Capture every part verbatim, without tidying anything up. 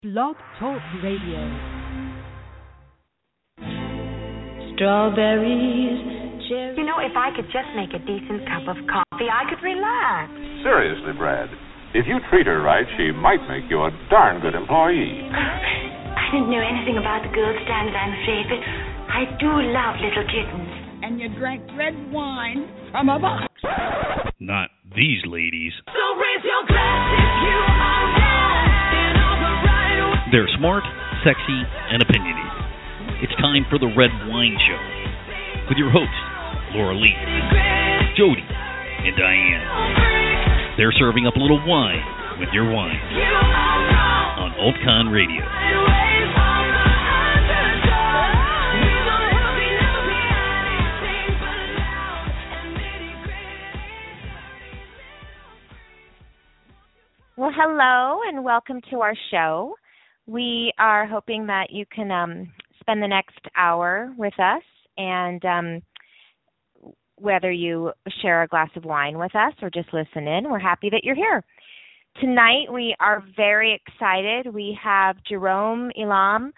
Blog Talk Radio. Strawberries, cherries. You know, if I could just make a decent cup of coffee, I could relax. Seriously, Brad, if you treat her right, she might make you a darn good employee. I didn't know anything about the gold standard, I'm afraid, but I do love little kittens. And you drank red wine from a box. Not these ladies. So raise your glass if you are in all the right way. They're smart, sexy, and opinionated. It's time for the Red Wine Show with your hosts, Laura Lee, Jody, and Diane. They're serving up a little wine with your wine on Old Con Radio. Well, hello and welcome to our show. We are hoping that you can um, spend the next hour with us, and um, whether you share a glass of wine with us or just listen in, we're happy that you're here. Tonight we are very excited. We have Jerome Elam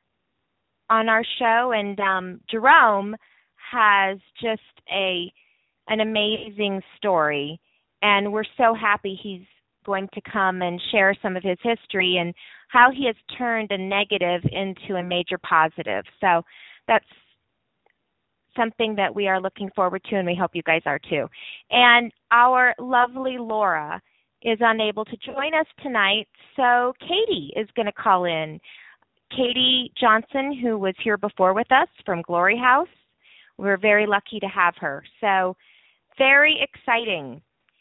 on our show, and um, Jerome has just a an amazing story, and we're so happy he's going to come and share some of his history and how he has turned a negative into a major positive. So that's something that we are looking forward to, and we hope you guys are too. And our lovely Laura is unable to join us tonight, so Katie is going to call in. Katie Johnson, who was here before with us from Glory House. We're very lucky to have her. So very exciting.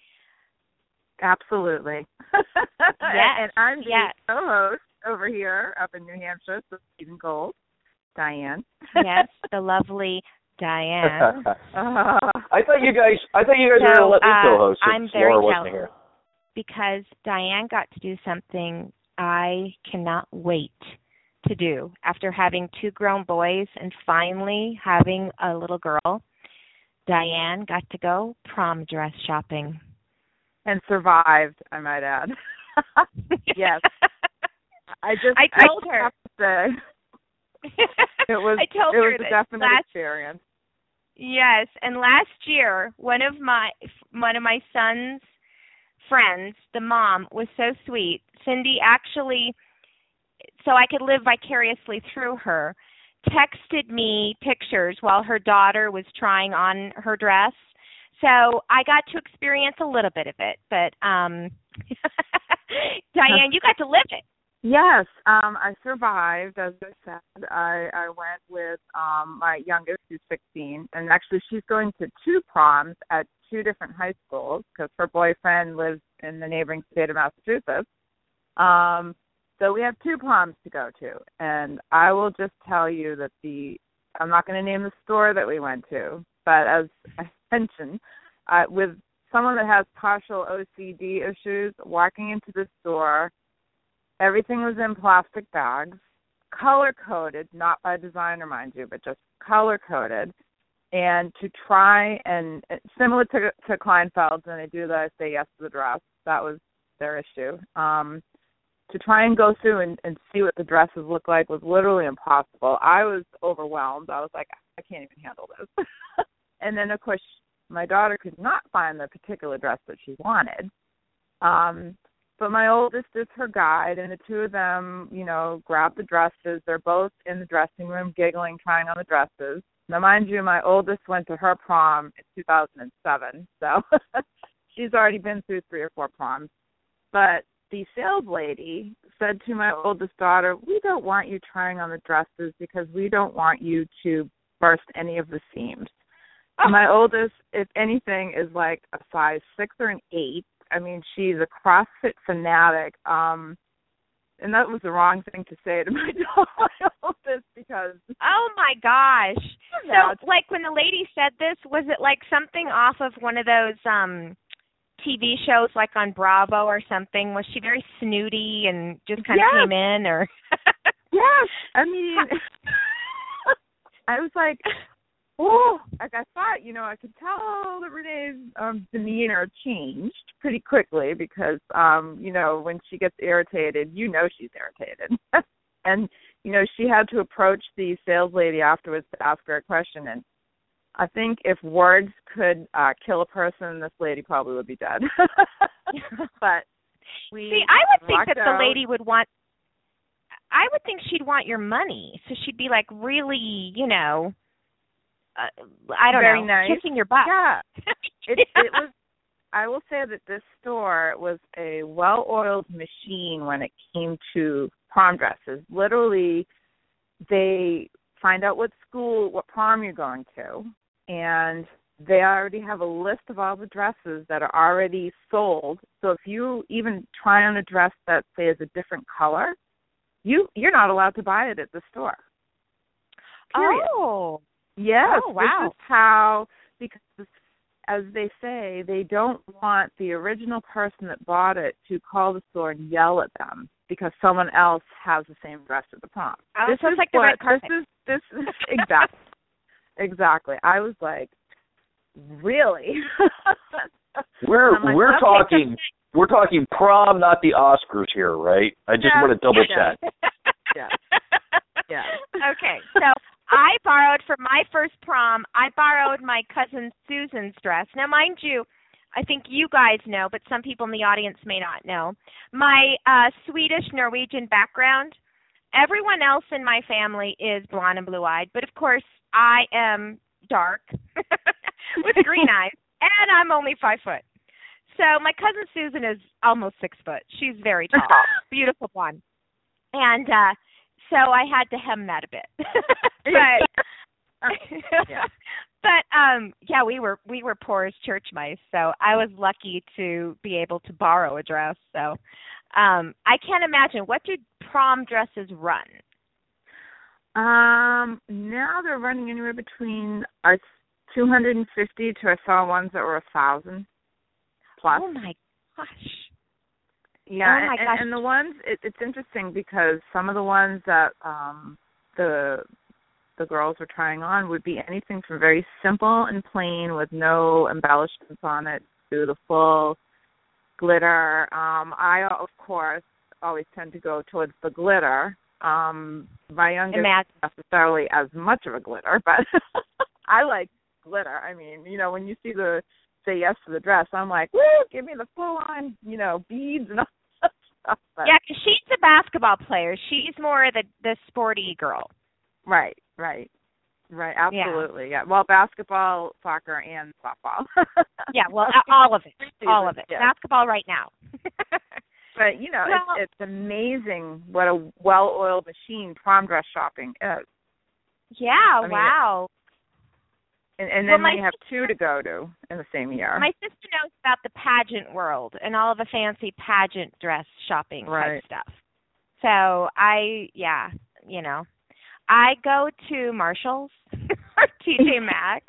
Absolutely. Yes, and I'm the yes. co-host over here up in New Hampshire, so Stephen Gold, Diane. Yes, the lovely Diane. uh, I thought you guys. I thought you guys so, were going to let me uh, co-host. I'm very Laura wasn't jealous here. because Diane got to do something I cannot wait to do after having two grown boys and finally having a little girl. Diane got to go prom dress shopping. And survived, I might add. Yes. I just I told I her. have to say, it was I told it her was a that definite last, experience. Yes, and last year one of my one of my son's friends, the mom, was so sweet. Cindy actually, so I could live vicariously through her, texted me pictures while her daughter was trying on her dress. So I got to experience a little bit of it, but um, Diane, you got to live it. Yes, um, I survived. As I said, I, I went with um, my youngest, who's sixteen, and actually she's going to two proms at two different high schools because her boyfriend lives in the neighboring state of Massachusetts. Um, so we have two proms to go to, and I will just tell you that the I'm not going to name the store that we went to, but as I mentioned, uh, with someone that has partial O C D issues, walking into the store, everything was in plastic bags, color-coded, not by designer, mind you, but just color-coded. And to try and, similar to, to Kleinfeld's, when they do that, I say yes to the dress. That was their issue. Um, to try and go through and, and see what the dresses look like was literally impossible. I was overwhelmed. I was like, I can't even handle this. And then, of course, my daughter could not find the particular dress that she wanted. Um, but my oldest is her guide, and the two of them, you know, grab the dresses. They're both in the dressing room giggling, trying on the dresses. Now, mind you, my oldest went to her prom in two thousand seven, so she's already been through three or four proms. But the sales lady said to my oldest daughter, we don't want you trying on the dresses because we don't want you to burst any of the seams. Oh. My oldest, if anything, is like a size six or an eight. I mean, she's a CrossFit fanatic. Um, and that was the wrong thing to say to my, my oldest because... Oh, my gosh. Yeah. So, like, when the lady said this, was it like something off of one of those um, T V shows like on Bravo or something? Was she very snooty and just kind of yes. came in? Or Yes. I mean, I was like... oh, like I thought, you know, I could tell that Renee's um, demeanor changed pretty quickly because, um, you know, when she gets irritated, you know she's irritated. And, you know, she had to approach the sales lady afterwards to ask her a question. And I think if words could uh, kill a person, this lady probably would be dead. But we See, I would think that out. the lady would want, I would think she'd want your money. So she'd be like really, you know, uh, I don't Very know, nice. kissing your butt. Yeah. It, it was, I will say that this store was a well-oiled machine when it came to prom dresses. Literally, they find out what school, what prom you're going to, and they already have a list of all the dresses that are already sold. So if you even try on a dress that, say, is a different color, you, you're not allowed to buy it at the store. Period. Oh. Yes. Oh, wow. This is how, because as they say, they don't want the original person that bought it to call the store and yell at them because someone else has the same dress at the prom. Oh, this so is it's like the what, red carpet. This is, this is, exactly. Exactly. I was like, really? We're I'm like, we're okay, talking we're talking prom, not the Oscars here, right? I just Yeah, want to double yeah. check. Yeah. Yeah. Okay, so I borrowed for my first prom, I borrowed my cousin Susan's dress. Now, mind you, I think you guys know, but some people in the audience may not know. My uh, Swedish Norwegian background, everyone else in my family is blonde and blue-eyed, but of course I am dark with green eyes, and I'm only five foot. So my cousin Susan is almost six foot. She's very tall, beautiful blonde. And uh, so I had to hem that a bit. but Yeah. but um yeah, we were we were poor as church mice, so I was lucky to be able to borrow a dress. So um I can't imagine, what did prom dresses run? Um now they're running anywhere between uh, two hundred fifty to I saw ones that were a thousand plus. Oh my gosh. Yeah, oh my and, gosh. and the ones it, it's interesting because some of the ones that um the the girls were trying on would be anything from very simple and plain with no embellishments on it to the full glitter. Um, I of course always tend to go towards the glitter. Um, my youngest Imagine. not necessarily as much of a glitter, but I like glitter. I mean, you know, when you see the say yes to the dress, I'm like, woo, give me the full on, you know, beads and all that stuff. But, Yeah, 'cause she's a basketball player. She's more the the sporty girl. Right, right, right. Absolutely. Yeah. Well, basketball, soccer, and softball. Yeah, well, all of it, all of it. Yeah. Basketball right now. But you know, Well- it's, it's amazing what a well-oiled machine prom dress shopping is. Yeah, mean, wow. And, and Well, then my when you have two to go to in the same year. My sister knows about the pageant world and all of the fancy pageant dress shopping Right. type stuff. So I, yeah, you know, I go to Marshall's or T J Maxx.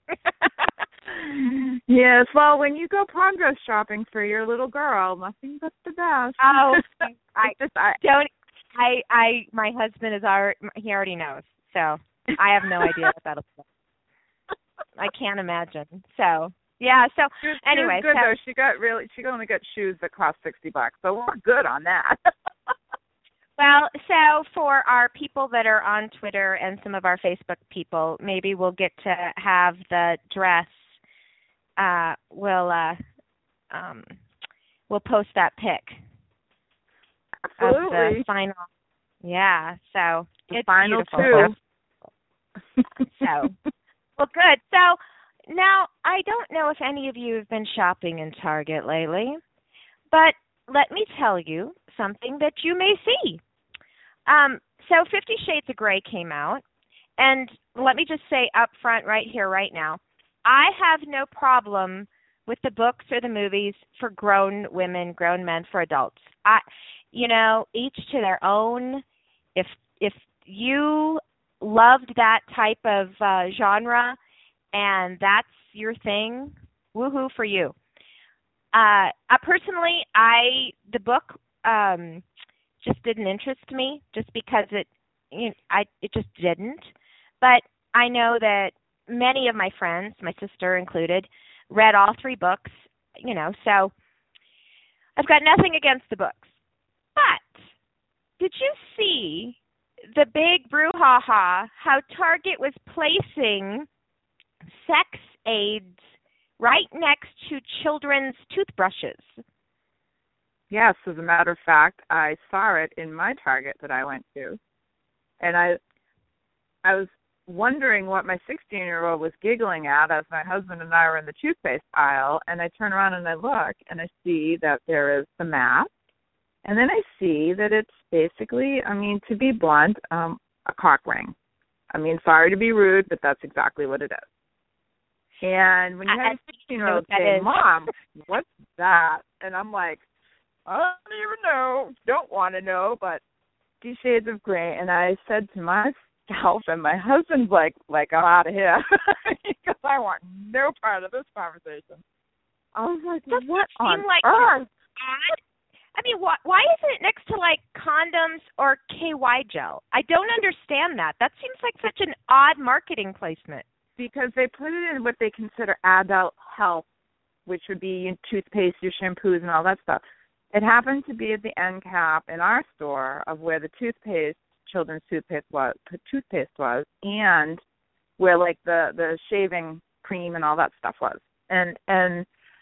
Yes, well, when you go prom dress shopping for your little girl, nothing but the best. Oh, I It's just, I, don't. I, I, my husband is already. He already knows. So I have no idea what that'll be. I can't imagine. So yeah. So She was, anyway, she was good so, though. She got really. She only got shoes that cost sixty bucks, so we're good on that. well, so for our people that are on Twitter and some of our Facebook people, maybe we'll get to have the dress. Uh, we'll uh, um, we'll post that pic Absolutely. of the final. Yeah. So The it's final beautiful. two. So. Well, good. So now I don't know if any of you have been shopping in Target lately, but let me tell you something that you may see. Um, so Fifty Shades of Grey came out, and let me just say up front right here, right now, I have no problem with the books or the movies for grown women, grown men, for adults. I, you know, each to their own. If if you loved that type of uh, genre, and that's your thing, woohoo for you. Uh, uh, personally, I the book um, just didn't interest me, just because it, you know, I it just didn't. But I know that many of my friends, my sister included, read all three books, you know, so I've got nothing against the books. But did you see the big brouhaha how Target was placing sex aids right next to children's toothbrushes? Yes, as a matter of fact, I saw it in my Target that I went to. And I I was wondering what my sixteen-year-old was giggling at as my husband and I were in the toothpaste aisle, and I turn around and I look, and I see that there is the mask, and then I see that it's basically, I mean, to be blunt, um, a cock ring. I mean, sorry to be rude, but that's exactly what it is. And when you have a sixteen-year-old say, Mom, what's that? And I'm like, I don't even know, don't want to know, but two shades of gray. And I said to myself, and my husband's like, like I'm out of here, because I want no part of this conversation. I was like, Doesn't what it seem on like earth? odd? I mean, why, why isn't it next to, like, condoms or K Y gel? I don't understand that. That seems like such an odd marketing placement. Because they put it in what they consider adult health, which would be your toothpaste, your shampoos, and all that stuff. It happened to be at the end cap in our store of where the toothpaste, children's toothpaste was, toothpaste was, and where like the, the shaving cream and all that stuff was. And and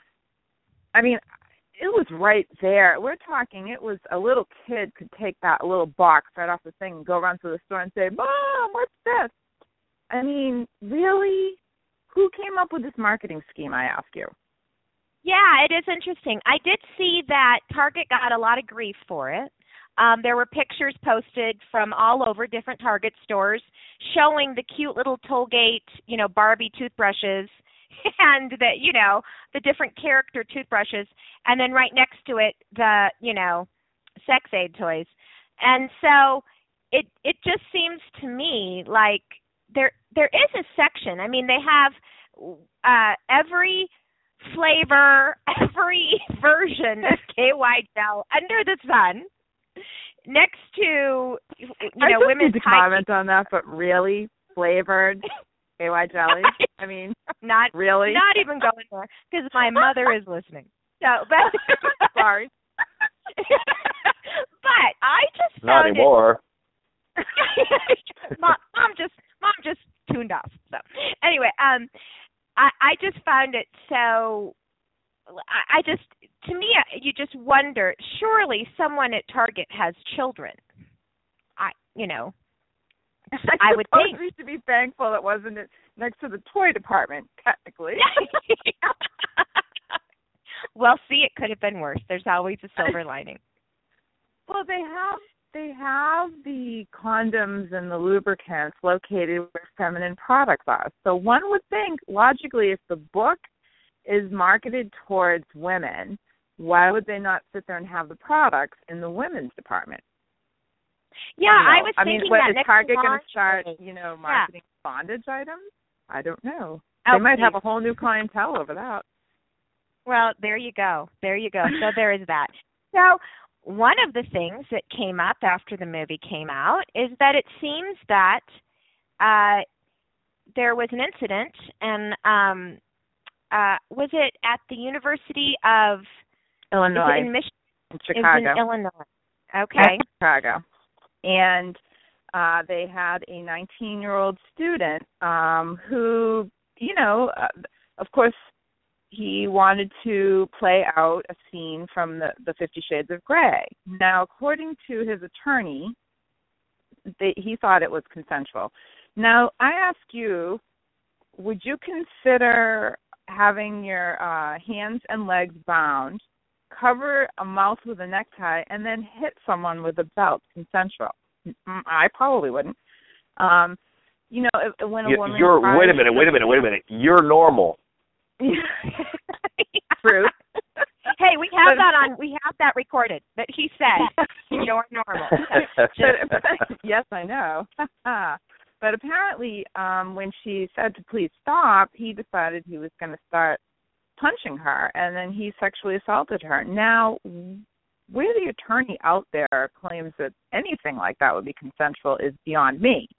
I mean, it was right there. We're talking, it was a little kid could take that little box right off the thing and go run to the store and say, Mom, what's this? I mean, really? Who came up with this marketing scheme, I ask you? Yeah, it is interesting. I did see that Target got a lot of grief for it. Um, there were pictures posted from all over different Target stores showing the cute little Tollgate, you know, Barbie toothbrushes and the, you know, the different character toothbrushes, and then right next to it, the, you know, sex aid toys. And so it it just seems to me like there there is a section. I mean, they have uh, every flavor, every version of K Y gel under the sun next to, you know, I just women's need to comment on that, but really flavored K Y jelly? I mean, not really? Not even going there because my mother is listening. So, but sorry. But I just Not found anymore. It, mom, mom just mom just tuned off. So anyway, um, I I just found it so. I, I just to me you just wonder. Surely someone at Target has children. I you know. I, I would think we should be thankful it wasn't next to the toy department, technically. Well, see, it could have been worse. There's always a silver lining. Well, they have they have the condoms and the lubricants located where feminine products are. So one would think, logically, if the book is marketed towards women, why would they not sit there and have the products in the women's department? Yeah, you know, I was I thinking mean, what, that is next Target to going to start, laundry. you know, marketing yeah. bondage items? I don't know. Oh, they might please. have a whole new clientele over that. Well, there you go. There you go. So there is that. So one of the things that came up after the movie came out is that it seems that uh, there was an incident, and um, uh, was it at the University of Illinois, in Michigan? In Chicago. It was in Illinois. Okay. Chicago. And uh, they had a nineteen-year-old student um, who, you know, uh, of course, he wanted to play out a scene from the, the Fifty Shades of Grey. Now, according to his attorney, they, he thought it was consensual. Now, I ask you, would you consider having your uh, hands and legs bound, cover a mouth with a necktie, and then hit someone with a belt consensual? I probably wouldn't. Um, you know, if, when a you, woman you're tries wait a minute, wait a minute, wait a minute. You're normal. True. Hey, we have that on. We have that recorded. That he said you're normal. but, yes, I know. But apparently, um, when she said to please stop, he decided he was going to start punching her, and then he sexually assaulted her. Now, where the attorney out there claims that anything like that would be consensual is beyond me.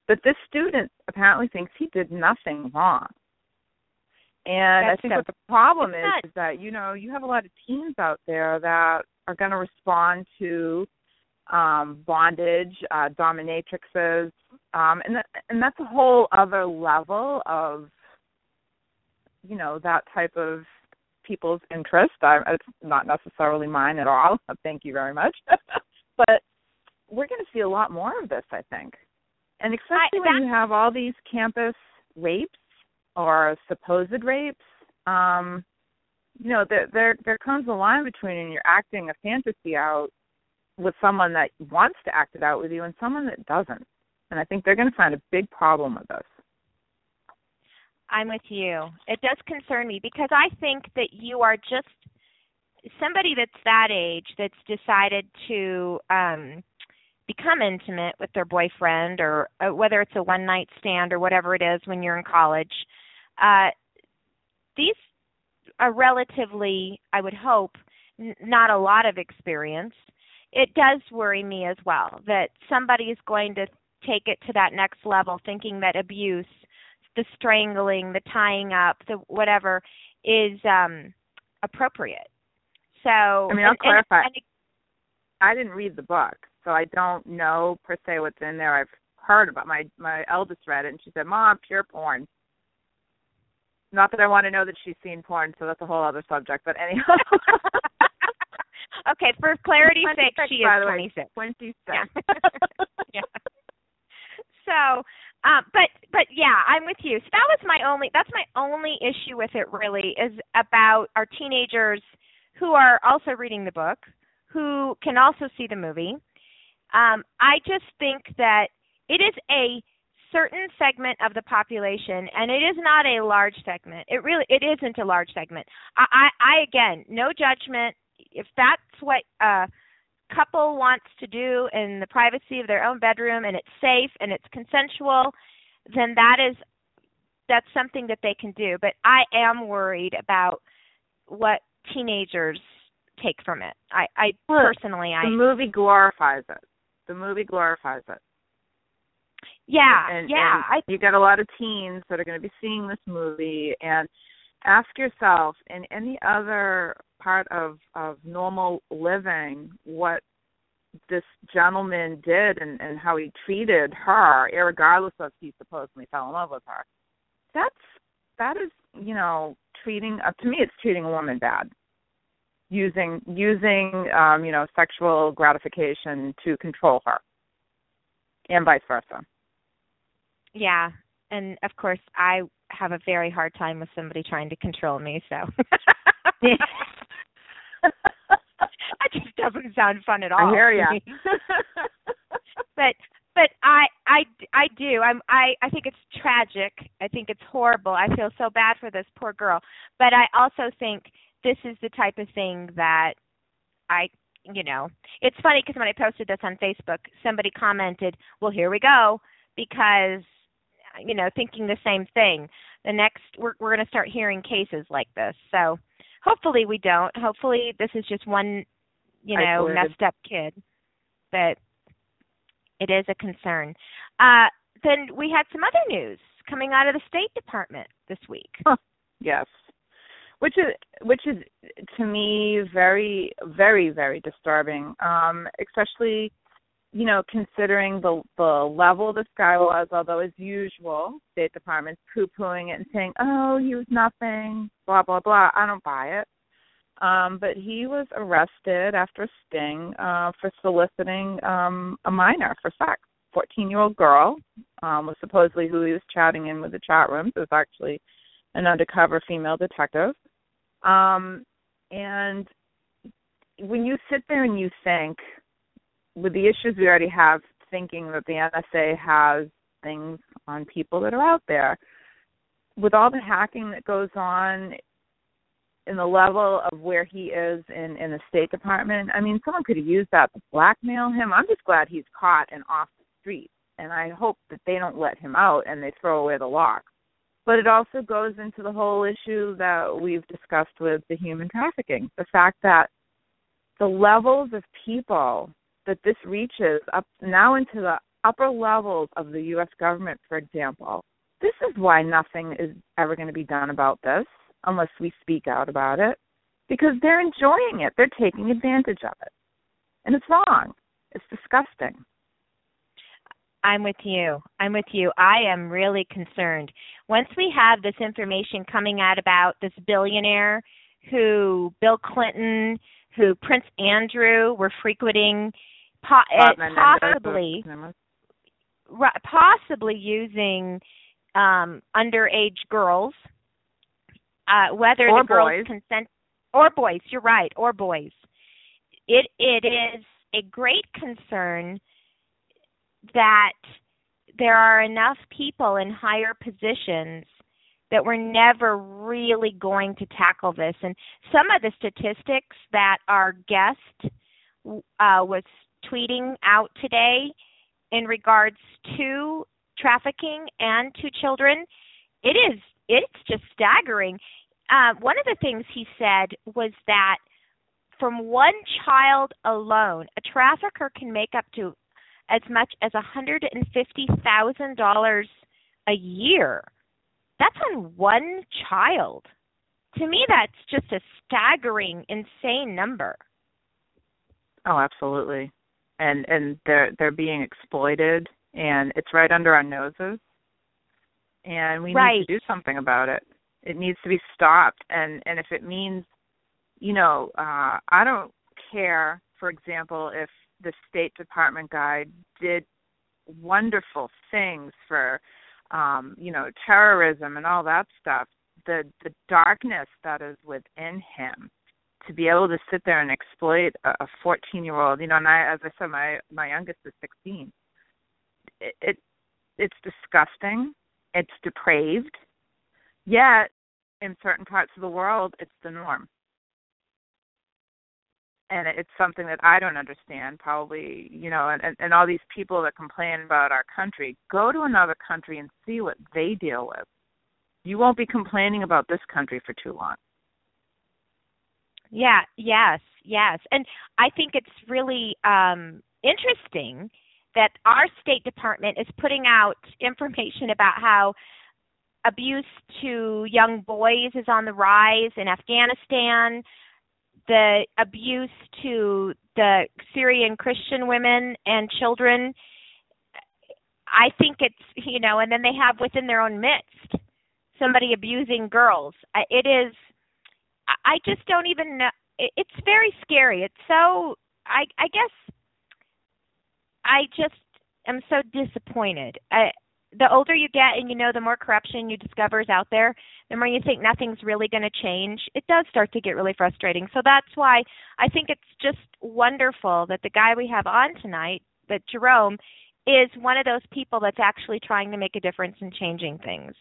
But this student apparently thinks he did nothing wrong. And That's I think so, what the problem is not, is that, you know, you have a lot of teens out there that are going to respond to um, bondage, uh, dominatrixes, um, and, that, and that's a whole other level of, you know, that type of people's interest. I, it's not necessarily mine at all. Thank you very much. But we're going to see a lot more of this, I think. And especially I, when you have all these campus rapes or supposed rapes, um, you know, there, there there comes a line between you're acting a fantasy out with someone that wants to act it out with you and someone that doesn't. And I think they're going to find a big problem with this. I'm with you. It does concern me because I think that you are just somebody that's that age that's decided to um, become intimate with their boyfriend, or uh, whether it's a one-night stand or whatever it is when you're in college. Uh, these are relatively, I would hope, n- not a lot of experience. It does worry me as well that somebody is going to take it to that next level, thinking that abuse, the strangling, the tying up, the whatever, is um, appropriate. So, I mean, I'll and, clarify. And, and, I didn't read the book, so I don't know per se what's in there. I've heard about my my eldest read it, and she said, "Mom, pure porn." Not that I want to know that she's seen porn, so that's a whole other subject. But anyhow. Okay, for clarity's sake, she is twenty-six. twenty-six. Yeah. Yeah. So, um, but but yeah, I'm with you. So that was my only. That's my only issue with it. Really, is about our teenagers who are also reading the book, who can also see the movie. Um, I just think that it is a certain segment of the population, and it is not a large segment. It really, it isn't a large segment. I, I, I again, no judgment. If that's what a couple wants to do in the privacy of their own bedroom, and it's safe and it's consensual, then that is, that's something that they can do. But I am worried about what teenagers take from it. I, I personally, I the movie glorifies it. The movie glorifies it. Yeah, and, yeah. And you got a lot of teens that are going to be seeing this movie, and ask yourself, in any other part of, of normal living, what this gentleman did and, and how he treated her, irregardless of he supposedly fell in love with her. That's that is, you know, treating. Uh, to me, it's treating a woman bad. Using using um, you know, sexual gratification to control her, and vice versa. Yeah, and of course, I have a very hard time with somebody trying to control me. So that just doesn't sound fun at all. I hear ya. but but I I I do. I'm I I think it's tragic. I think it's horrible. I feel so bad for this poor girl. But I also think this is the type of thing that I, you know, it's funny because when I posted this on Facebook, somebody commented, well, here we go, because, you know, thinking the same thing. The next, we're, we're going to start hearing cases like this. So hopefully we don't. Hopefully this is just one, you know, Isolated. messed up kid. But it is a concern. Uh, then we had some other news coming out of the State Department this week. Huh. Yes. Which is, which is to me very, very, very disturbing. Um, especially, you know, considering the the level this guy was. Although, as usual, State Department's poo-pooing it and saying, "Oh, he was nothing," blah blah blah. I don't buy it. Um, but he was arrested after a sting uh, for soliciting um, a minor for sex. fourteen-year-old girl um, was supposedly who he was chatting in with the chat rooms. It was actually an undercover female detective. Um, and when you sit there and you think, with the issues we already have, thinking that the N S A has things on people that are out there, with all the hacking that goes on in the level of where he is in, in the State Department, I mean, someone could have used that to blackmail him. I'm just glad he's caught and off the street, and I hope that they don't let him out and they throw away the lock. But it also goes into the whole issue that we've discussed with the human trafficking, the fact that the levels of people that this reaches up now into the upper levels of the U S government, for example, this is why nothing is ever going to be done about this unless we speak out about it, because they're enjoying it. They're taking advantage of it. And it's wrong. It's disgusting. I'm with you. I'm with you. I am really concerned. Once we have this information coming out about this billionaire who Bill Clinton, who Prince Andrew were frequenting, po- possibly, possibly using um, underage girls, uh, whether or the girls boys. consent, or boys. You're right, or boys. It it is a great concern that there are enough people in higher positions that we're never really going to tackle this. And some of the statistics that our guest uh, was tweeting out today in regards to trafficking and to children, it is it's just staggering. Uh, one of the things he said was that from one child alone, a trafficker can make up to as much as one hundred fifty thousand dollars a year. That's on one child. To me, that's just a staggering, insane number. Oh, absolutely. And and they're they're being exploited, and it's right under our noses. And we right. need to do something about it. It needs to be stopped. And, and if it means, you know, uh, I don't care, for example, if the State Department guy did wonderful things for, um, you know, terrorism and all that stuff. The the darkness that is within him, to be able to sit there and exploit a fourteen-year-old, you know, and I, as I said, my my youngest is sixteen. It, it it's disgusting. It's depraved. Yet, in certain parts of the world, it's the norm. And it's something that I don't understand, probably, you know, and, and all these people that complain about our country, go to another country and see what they deal with. You won't be complaining about this country for too long. Yeah, yes, yes. And I think it's really um, interesting that our State Department is putting out information about how abuse to young boys is on the rise in Afghanistan, the abuse to the Syrian Christian women and children. I think it's, you know, and then they have within their own midst somebody abusing girls. It is, I just don't even know. It's very scary. It's so, I, I guess, I just am so disappointed. I, the older you get and you know the more corruption you discover is out there, the more you think nothing's really going to change, it does start to get really frustrating. So that's why I think it's just wonderful that the guy we have on tonight, that Jerome, is one of those people that's actually trying to make a difference in changing things.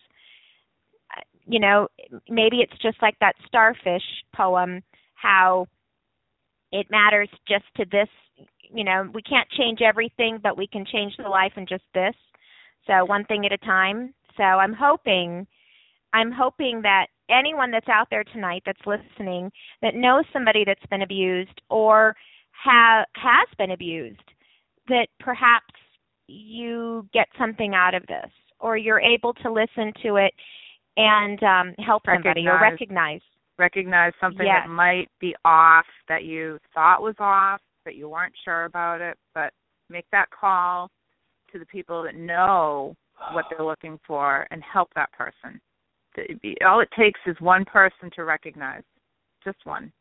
You know, maybe it's just like that starfish poem, how it matters just to this, you know, we can't change everything, but we can change the life in just this. So one thing at a time. So I'm hoping, I'm hoping that anyone that's out there tonight that's listening that knows somebody that's been abused or ha- has been abused, that perhaps you get something out of this, or you're able to listen to it and um, help somebody recognize, or recognize. Recognize something yes. that might be off, that you thought was off, that you weren't sure about it, but make that call to the people that know what they're looking for and help that person. All it takes is one person to recognize, just one,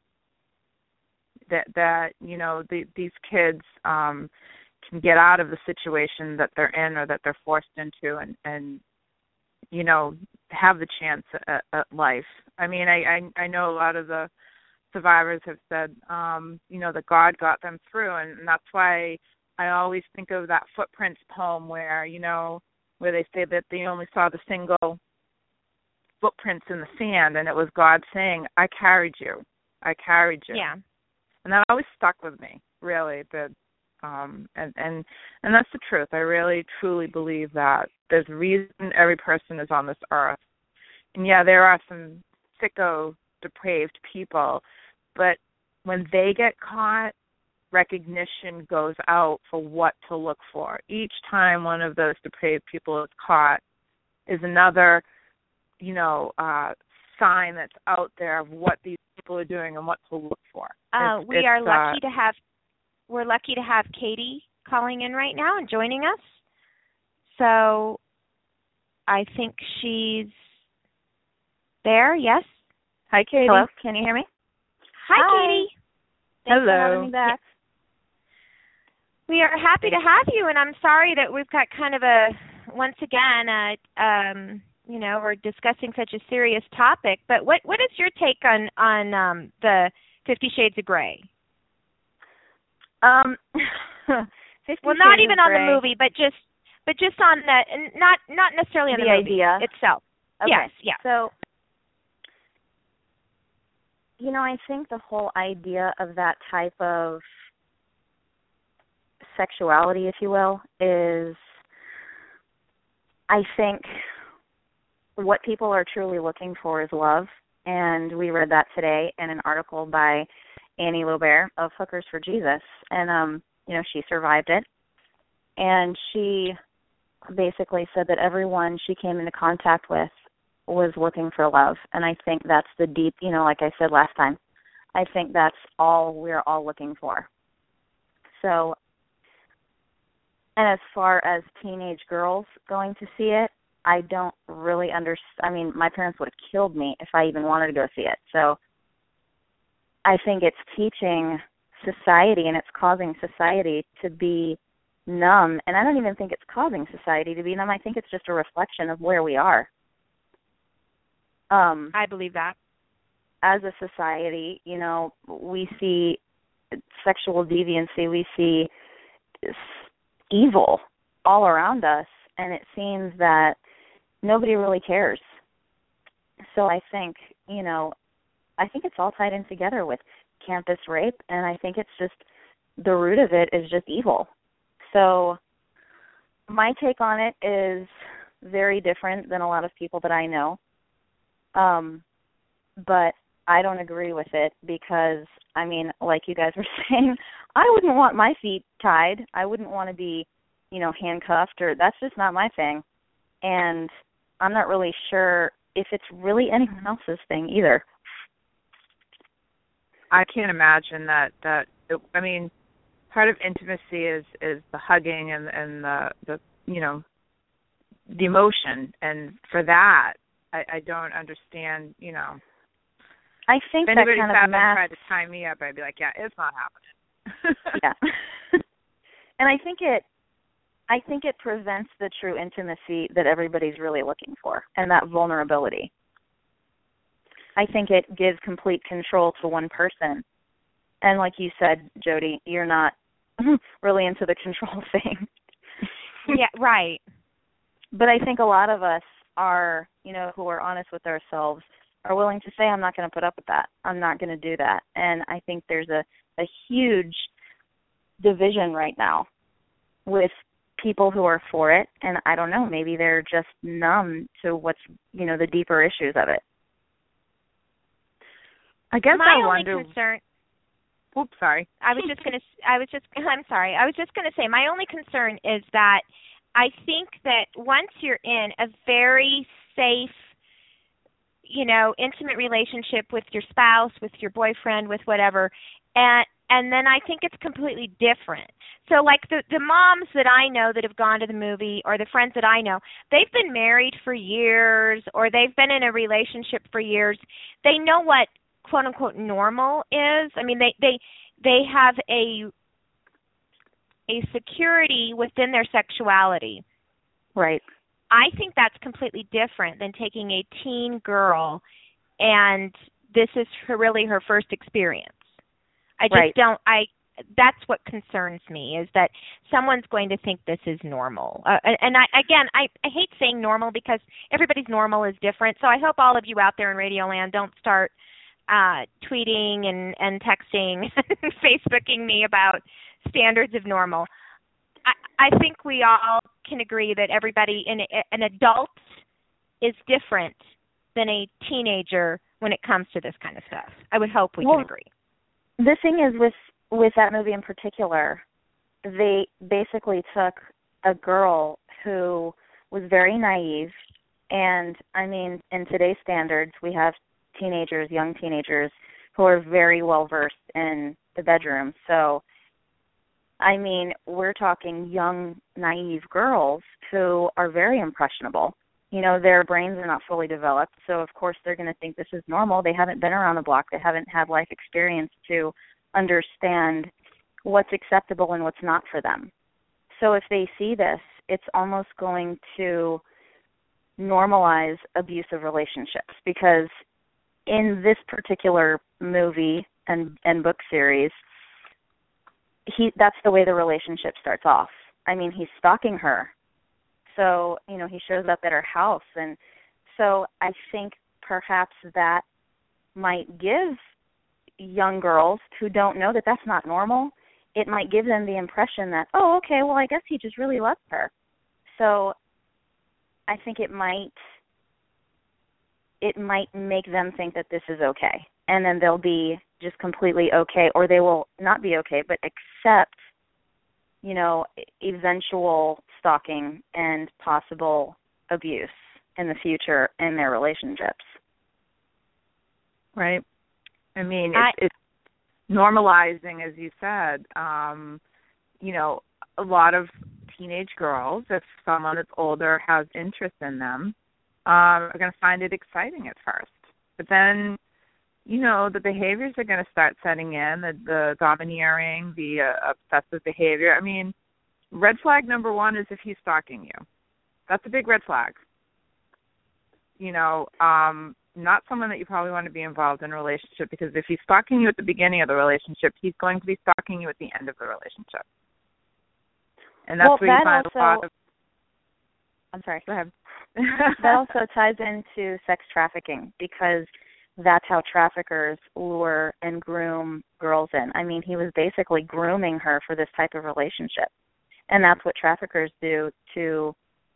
that, that you know, the, these kids um, can get out of the situation that they're in or that they're forced into and, and you know, have the chance at, at life. I mean, I, I, I know a lot of the survivors have said, um, you know, that God got them through, and, and that's why I always think of that Footprints poem where, you know, where they say that they only saw the single footprints in the sand, and it was God saying, I carried you. I carried you. Yeah. And that always stuck with me, really. That, um, and, and, and that's the truth. I really, truly believe that there's a reason every person is on this earth. And, yeah, there are some sicko, depraved people, but when they get caught, recognition goes out for what to look for. Each time one of those depraved people is caught is another, you know, uh, sign that's out there of what these people are doing and what to look for. Uh, it's, we it's, are lucky uh, to have we're lucky to have Katie calling in right now and joining us. So I think she's there. Yes. Hi, Katie. Hello. Can you hear me? Hi, Hi. Katie. Thanks Hello. for having me back. We are happy to have you, and I'm sorry that we've got kind of a once again, uh, um, you know, we're discussing such a serious topic. But what what is your take on on um, the Fifty Shades of Grey? Um, Fifty well, not Shades even of on Grey. the movie, but just but just on the not not necessarily on the, the movie idea itself. Okay. Yes, yeah. So, you know, I think the whole idea of that type of sexuality, if you will, is, I think, what people are truly looking for is love. And we read that today in an article by Annie Lobert of Hookers for Jesus. And, um, you know, she survived it. And she basically said that everyone she came into contact with was looking for love. And I think that's the deep, you know, like I said last time, I think that's all we're all looking for. So, and as far as teenage girls going to see it, I don't really understand. I mean, my parents would have killed me if I even wanted to go see it. So I think it's teaching society and it's causing society to be numb. And I don't even think it's causing society to be numb. I think it's just a reflection of where we are. Um, I believe that. As a society, you know, we see sexual deviancy, we see evil all around us, and it seems that nobody really cares. So I think, you know, I think it's all tied in together with campus rape, and I think it's just the root of it is just evil. So my take on it is very different than a lot of people that I know. Um, but I don't agree with it because, I mean, like you guys were saying, I wouldn't want my feet tied. I wouldn't want to be, you know, handcuffed, or that's just not my thing. And I'm not really sure if it's really anyone else's thing either. I can't imagine that, that it, I mean, part of intimacy is, is the hugging and, and the, the, you know, the emotion. And for that, I, I don't understand, you know. I think if that anybody kind sat of there and mask, tried to tie me up, I'd be like, yeah, it's not happening. yeah. And I think it, I think it prevents the true intimacy that everybody's really looking for, and that vulnerability. I think it gives complete control to one person. And like you said, Jody, you're not really into the control thing. Yeah, right. But I think a lot of us are, you know, who are honest with ourselves, are willing to say, I'm not going to put up with that. I'm not going to do that. And I think there's a, a huge division right now with people who are for it. And I don't know, maybe they're just numb to what's, you know, the deeper issues of it. I guess my I only wonder. concern. Oops, sorry. I was just gonna. I was just. I'm sorry. I was just gonna say my only concern is that I think that once you're in a very safe, you know, intimate relationship with your spouse, with your boyfriend, with whatever, and and then I think it's completely different. So like the the moms that I know that have gone to the movie, or the friends that I know, they've been married for years, or they've been in a relationship for years. They know what quote unquote normal is. I mean, they they they have a a security within their sexuality. Right. I think that's completely different than taking a teen girl and this is her, really her first experience. I just right. don't I that's what concerns me, is that someone's going to think this is normal. Uh, and and I, again, I, I hate saying normal because everybody's normal is different. So I hope all of you out there in Radioland don't start uh, tweeting and, and texting and Facebooking me about standards of normal. I, I think we all can agree that everybody, in an adult is different than a teenager when it comes to this kind of stuff. I would hope we well, can agree. The thing is with with that movie in particular, they basically took a girl who was very naive, and I mean, in today's standards, we have teenagers, young teenagers, who are very well versed in the bedroom. So, I mean, we're talking young, naive girls who are very impressionable. You know, their brains are not fully developed, so of course they're going to think this is normal. They haven't been around the block. They haven't had life experience to understand what's acceptable and what's not for them. So if they see this, it's almost going to normalize abusive relationships, because in this particular movie and, and book series, he that's the way the relationship starts off. I mean, he's stalking her. So, you know, he shows up at her house. And so I think perhaps that might give young girls who don't know that that's not normal, it might give them the impression that, oh, okay, well, I guess he just really loves her. So I think it might it might make them think that this is okay. And then they'll be just completely okay, or they will not be okay, but accept, you know, eventual stalking and possible abuse in the future in their relationships. Right. I mean, I, it's, it's normalizing, as you said. Um, you know, a lot of teenage girls, if someone that's older has interest in them, um, are going to find it exciting at first. But then, you know, the behaviors are going to start setting in, the, the domineering, the uh, obsessive behavior. I mean, red flag number one is if he's stalking you. That's a big red flag. You know, um, not someone that you probably want to be involved in a relationship, because if he's stalking you at the beginning of the relationship, he's going to be stalking you at the end of the relationship. And that's well, where you that find also, a lot of... I'm sorry. Go ahead. That also ties into sex trafficking, because that's how traffickers lure and groom girls in. I mean, he was basically grooming her for this type of relationship. And that's what traffickers do to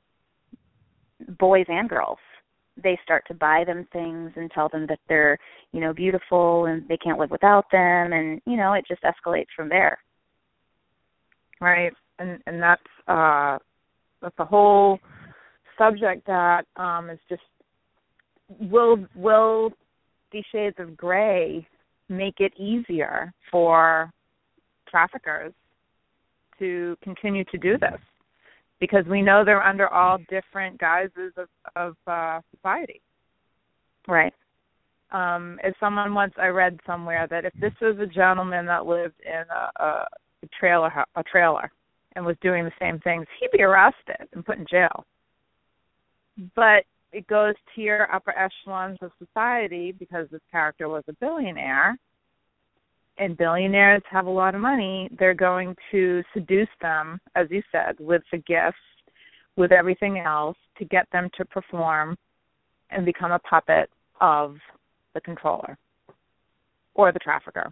boys and girls. They start to buy them things and tell them that they're, you know, beautiful and they can't live without them. And, you know, it just escalates from there. Right. And and that's, uh, that's a whole subject that um, is just, will, will these shades of gray make it easier for traffickers to continue to do this? Because we know they're under all different guises of, of uh, society. Right. Um, as someone once, I read somewhere that if this was a gentleman that lived in a, a trailer, a trailer, and was doing the same things, he'd be arrested and put in jail. But it goes to your upper echelons of society, because this character was a billionaire, and billionaires have a lot of money. They're going to seduce them, as you said, with the gifts, with everything else, to get them to perform and become a puppet of the controller or the trafficker.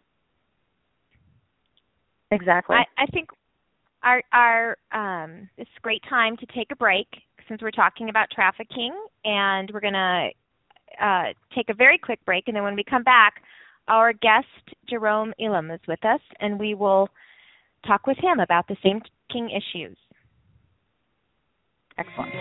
Exactly. I, I think our our um, it's a great time to take a break, since we're talking about trafficking, and we're going to uh, take a very quick break, and then when we come back, our guest, Jerome Elam, is with us, and we will talk with him about the same king issues. Excellent.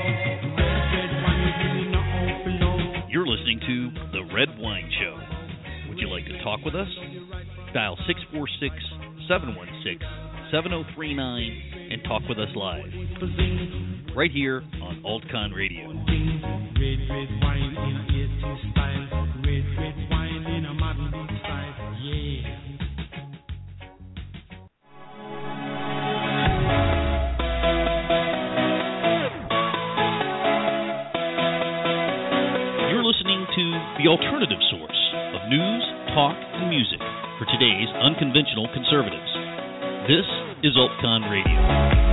You're listening to The Red Wine Show. Would you like to talk with us? Dial six four six, seven one six, seven zero three nine and talk with us live. Right here on AltCon Radio. You're listening to the alternative source of news, talk, and music for today's unconventional conservatives. This is AltCon Radio.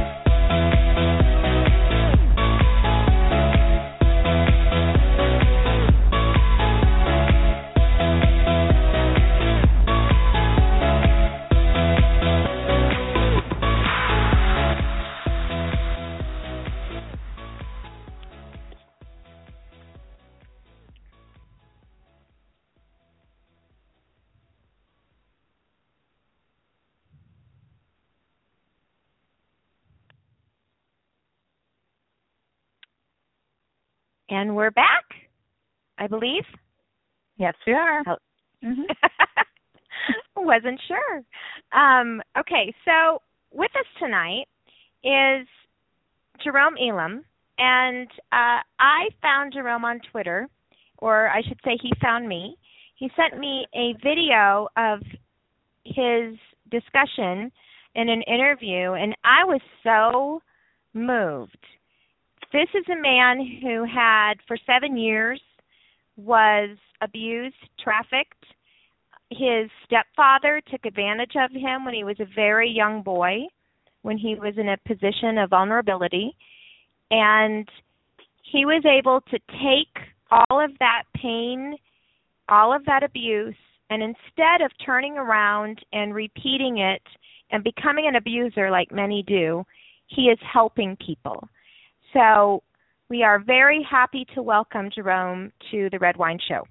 And we're back, I believe. Yes, we are. Oh. Mm-hmm. Wasn't sure. Um, okay, so with us tonight is Jerome Elam, and uh, I found Jerome on Twitter, or I should say he found me. He sent me a video of his discussion in an interview, and I was so moved. This is a man who had, for seven years, was abused, trafficked. His stepfather took advantage of him when he was a very young boy, when he was in a position of vulnerability. And he was able to take all of that pain, all of that abuse, and instead of turning around and repeating it and becoming an abuser like many do, he is helping people. So we are very happy to welcome Jerome to the Red Wine Show.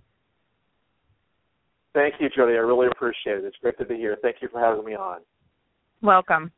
Thank you, Jody. I really appreciate it. It's great to be here. Thank you for having me on. Welcome.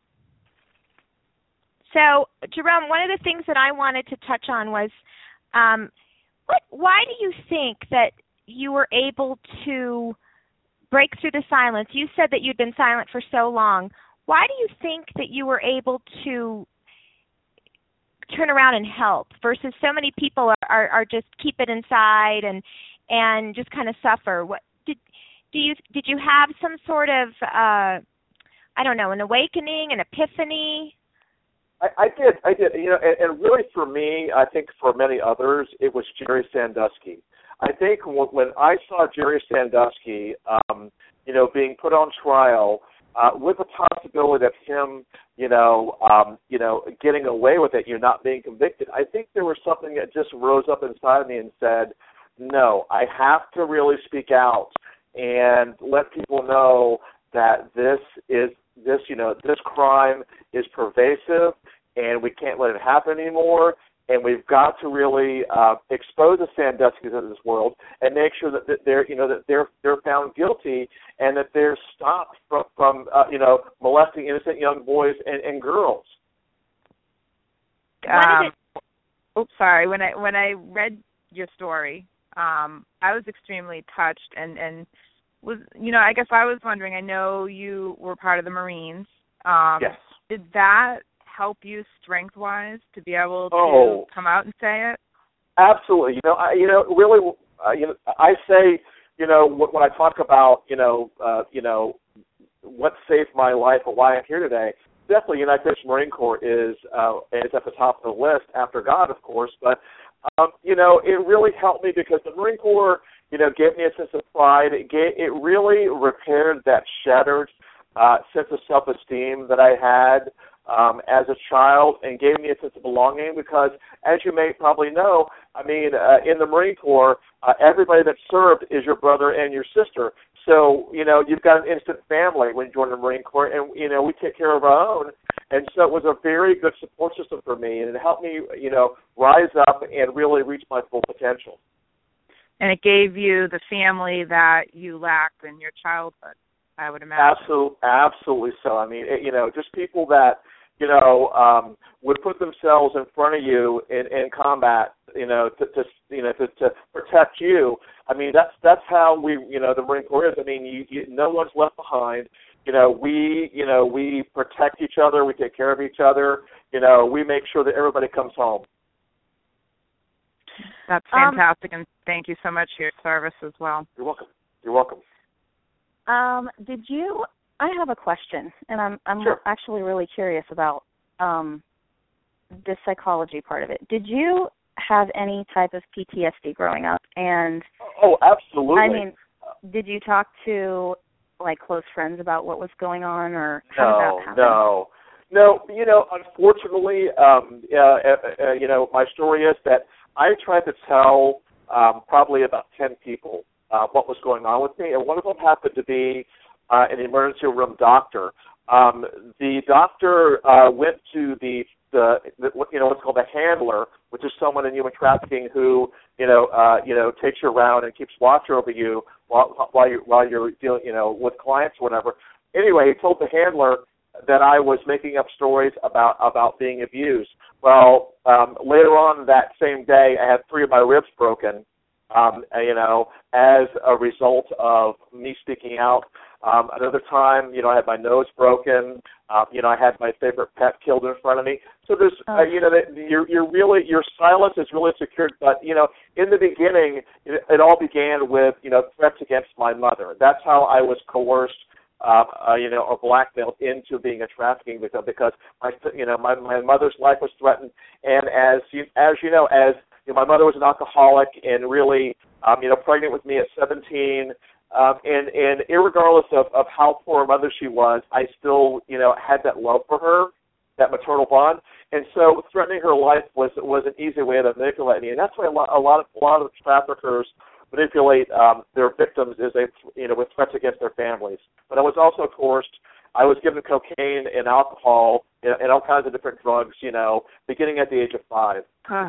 So, Jerome, one of the things that I wanted to touch on was, um, what, why do you think that you were able to break through the silence? You said that you'd been silent for so long. Why do you think that you were able to turn around and help versus so many people are, are, are just keep it inside and and just kind of suffer? What did do you did you have some sort of uh, I don't know, an awakening, an epiphany? I, I did, I did. You know, and, and really for me, I think for many others, it was Jerry Sandusky. I think w- when I saw Jerry Sandusky, um, you know, being put on trial, uh, with the possibility of him, you know, um, you know, getting away with it, you're not being convicted. I think there was something that just rose up inside of me and said, no, I have to really speak out and let people know that this is this, you know, this crime is pervasive and we can't let it happen anymore. And we've got to really uh, expose the Sanduskys of this world and make sure that, that they're, you know, that they're they're found guilty and that they're stopped from, from uh, you know, molesting innocent young boys and, and girls. Um, oops, sorry. When I when I read your story, um, I was extremely touched and, and was, you know, I guess I was wondering. I know you were part of the Marines. Um, yes. Did that help you strength-wise to be able to oh, come out and say it? Absolutely. You know, I, you know, really, uh, you know, I say, you know, when I talk about, you know, uh, you know, what saved my life or why I'm here today, definitely United States Marine Corps is uh, is at the top of the list after God, of course. But um, you know, it really helped me because the Marine Corps, you know, gave me a sense of pride. It gave, it really repaired that shattered uh, sense of self-esteem that I had Um, as a child, and gave me a sense of belonging because, as you may probably know, I mean, uh, in the Marine Corps, uh, everybody that served is your brother and your sister. So, you know, you've got an instant family when you join the Marine Corps, and, you know, we take care of our own. And so it was a very good support system for me, and it helped me, you know, rise up and really reach my full potential. And it gave you the family that you lacked in your childhood, I would imagine. Absolutely, absolutely so. I mean, it, you know, just people that, you know, um, would put themselves in front of you in, in combat, you know, to, to you know, to, to protect you. I mean, that's that's how we, you know, the Marine Corps is. I mean, you, you, no one's left behind. You know, we, you know, we protect each other. We take care of each other. You know, we make sure that everybody comes home. That's fantastic, um, and thank you so much for your service as well. You're welcome. You're welcome. Um, did you? I have a question, and I'm I'm sure. actually really curious about um, the psychology part of it. Did you have any type of P T S D growing up? And oh, absolutely. I mean, did you talk to like close friends about what was going on, or how no, did that happen? No, no. You know, unfortunately, um, uh, uh, uh, you know, my story is that I tried to tell um, probably about ten people uh, what was going on with me, and one of them happened to be Uh, an emergency room doctor. Um, the doctor uh, went to the, the, the, you know, what's called a handler, which is someone in human trafficking who, you know, uh, you know, takes you around and keeps watch over you while while you while you're dealing, you know, with clients or whatever. Anyway, he told the handler that I was making up stories about about being abused. Well, um, later on that same day, I had three of my ribs broken, um, you know, as a result of me speaking out. Um, another time, you know, I had my nose broken. Uh, you know, I had my favorite pet killed in front of me. So there's, oh. uh, you know, that you're, you're really, your silence is really secured. But, you know, in the beginning, it, it all began with, you know, threats against my mother. That's how I was coerced, uh, uh, you know, or blackmailed into being a trafficking victim because, my, you know, my, my mother's life was threatened. And as you, as you know, as you know, my mother was an alcoholic and really, um, you know, pregnant with me at seventeen. Um, and, and irregardless of, of how poor a mother she was, I still, you know, had that love for her, that maternal bond. And so threatening her life was was an easy way to manipulate me. And that's why a lot, a lot of a lot of traffickers manipulate um, their victims is they, you know, with threats against their families. But I was also coerced. I was given cocaine and alcohol and, and all kinds of different drugs, you know, beginning at the age of five.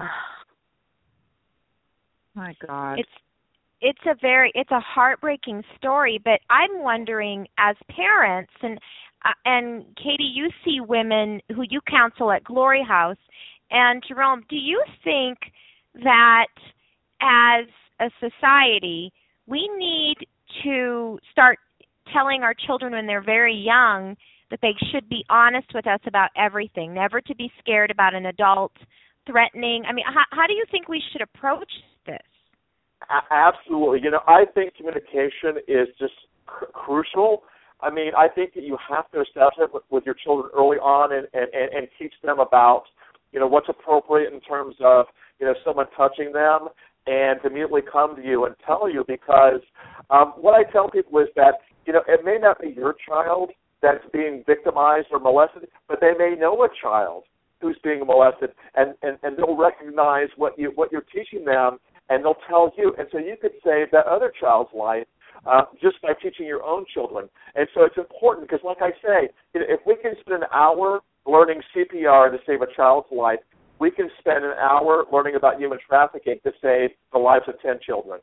My God. It's It's a very, it's a heartbreaking story, but I'm wondering, as parents, and uh, and Katie, you see women who you counsel at Glory House, and Jerome, do you think that as a society, we need to start telling our children when they're very young that they should be honest with us about everything, never to be scared about an adult threatening? I mean, how, how do you think we should approach this? Absolutely. You know, I think communication is just cr- crucial. I mean, I think that you have to establish it with, with your children early on and, and, and teach them about, you know, what's appropriate in terms of, you know, someone touching them and to immediately come to you and tell you because um, what I tell people is that, you know, it may not be your child that's being victimized or molested, but they may know a child who's being molested and, and, and they'll recognize what, you, what you're teaching them and they'll tell you. And so you could save that other child's life uh, just by teaching your own children. And so it's important because, like I say, if we can spend an hour learning C P R to save a child's life, we can spend an hour learning about human trafficking to save the lives of ten children.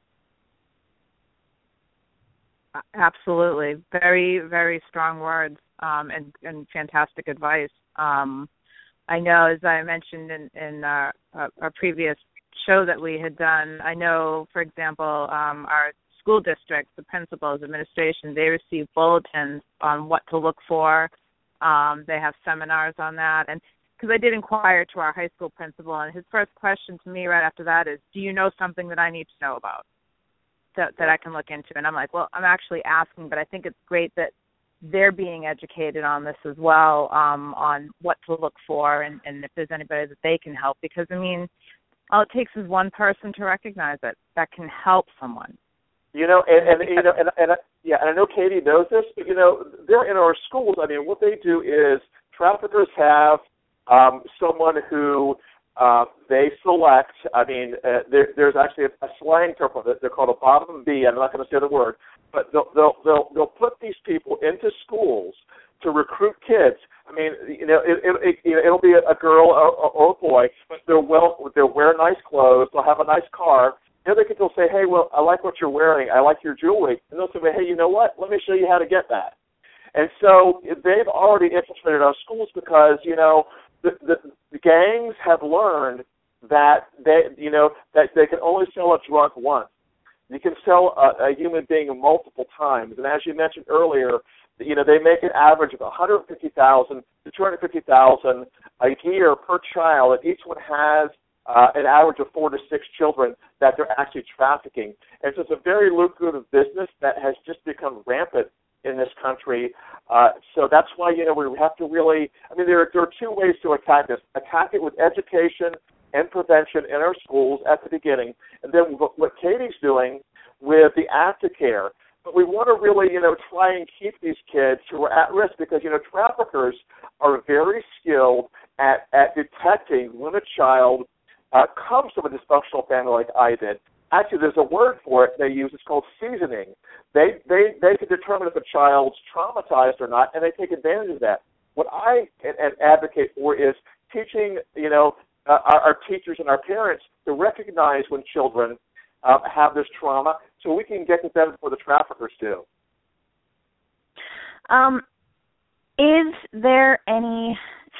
Absolutely. Very, very strong words um, and, and fantastic advice. Um, I know, as I mentioned in, in uh, a, a previous show that we had done, I know, for example, um, our school districts, the principals, administration, they receive bulletins on what to look for. Um, they have seminars on that. And because I did inquire to our high school principal, and his first question to me right after that is, do you know something that I need to know about that, that I can look into? And I'm like, well, I'm actually asking, but I think it's great that they're being educated on this as well, um, on what to look for and, and if there's anybody that they can help. Because, I mean, all it takes is one person to recognize it that can help someone. You know, and, and you know, and, and yeah, and I know Katie knows this, but you know, they're in our schools. I mean, what they do is traffickers have um, someone who uh, they select. I mean, uh, there, there's actually a, a slang term for it. They're called a bottom B. I'm not going to say the word, but they'll they'll they'll, they'll put these people into schools to recruit kids. I mean, you know, it, it, it, it'll be a girl or, or a boy, but they're well, they'll wear nice clothes, they'll have a nice car. The other kids will say, hey, well, I like what you're wearing, I like your jewelry. And they'll say, well, hey, you know what, let me show you how to get that. And so they've already infiltrated our schools because, you know, the, the, the gangs have learned that they, you know, that they can only sell a drug once. You can sell a, a human being multiple times. And as you mentioned earlier, you know, they make an average of one hundred fifty thousand to two hundred fifty thousand a year per child, and each one has uh, an average of four to six children that they're actually trafficking. And so it's a very lucrative business that has just become rampant in this country. Uh, so that's why, you know, we have to really, I mean, there, there are two ways to attack this. Attack it with education and prevention in our schools at the beginning, and then what, what Katie's doing with the aftercare. But we want to really, you know, try and keep these kids who are at risk because, you know, traffickers are very skilled at, at detecting when a child uh, comes from a dysfunctional family like I did. Actually, there's a word for it they use. It's called seasoning. They they they can determine if a child's traumatized or not, and they take advantage of that. What I and, and advocate for is teaching, you know, uh, our, our teachers and our parents to recognize when children uh, have this trauma, so we can get to them before the traffickers do. Um, is there any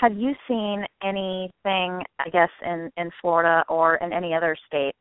have you seen anything, I guess, in, in Florida or in any other state,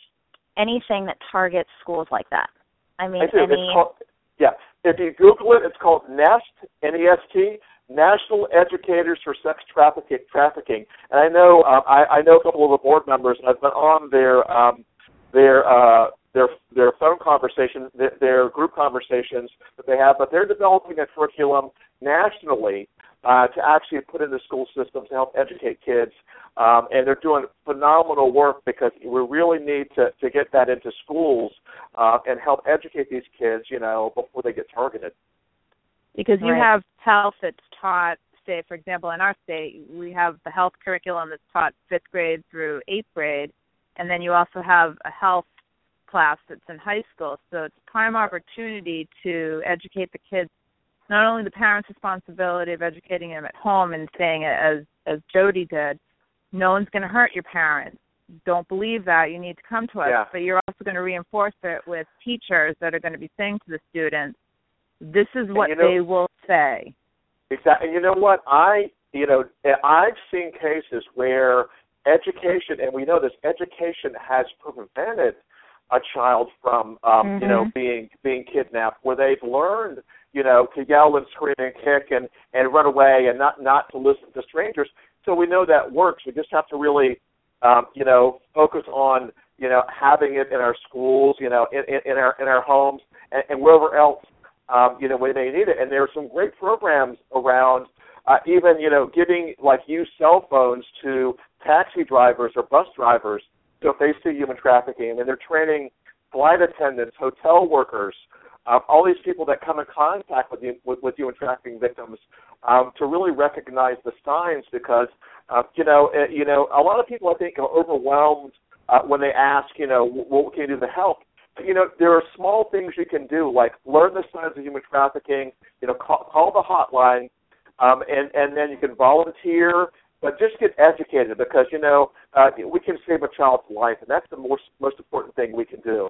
anything that targets schools like that? I mean, I do. any... It's called, yeah. If you Google it, it's called NEST, N E S T, National Educators for Sex Trafficking. Trafficking. And I know um, I, I know a couple of the board members, and I've been on their um, their uh, their their phone conversations, their, their group conversations that they have. But they're developing a curriculum nationally uh, to actually put in the school systems to help educate kids. Um, and they're doing phenomenal work because we really need to, to get that into schools uh, and help educate these kids, you know, before they get targeted. Because you Right. have health that's taught, say, for example, in our state, we have the health curriculum that's taught fifth grade through eighth grade, and then you also have a health class that's in high school. So it's prime opportunity to educate the kids, not only the parents' responsibility of educating them at home and saying, as as Jody did, no one's going to hurt your parents. Don't believe that. You need to come to us. Yeah. But you're also going to reinforce it with teachers that are going to be saying to the students, this is what you know, they will say. Exactly. And you know what? I, you know, I've seen cases where education, and we know this, education has prevented a child from, um, Mm-hmm. you know, being being kidnapped, where they've learned, you know, to yell and scream and kick and, and run away and not, not to listen to strangers. So we know that works. We just have to really, um, you know, focus on, you know, having it in our schools, you know, in, in, in our in our homes and, and wherever else, um, you know, where they need it. And there are some great programs around, uh, even, you know, giving, like, used cell phones to taxi drivers or bus drivers. So if they see human trafficking, and they're training flight attendants, hotel workers, um, all these people that come in contact with, you, with, with human trafficking victims, um, to really recognize the signs, because, uh, you know, uh, you know, a lot of people, I think, are overwhelmed uh, when they ask, you know, what can you do to help? But, you know, there are small things you can do, like learn the signs of human trafficking, you know, call, call the hotline, um, and, and then you can volunteer, but just get educated, because, you know, uh, we can save a child's life, and that's the most, most important thing we can do.